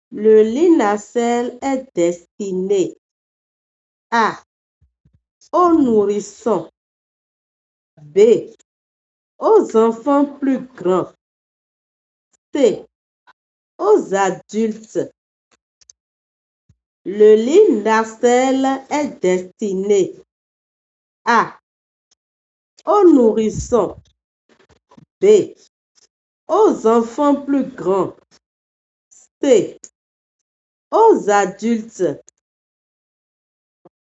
Le linassel est destiné A. Aux nourrissons. B. Aux enfants plus grands. C. Aux adultes. Le linassel est destiné A. Aux nourrissons. B. Aux enfants plus grands. C. Aux adultes.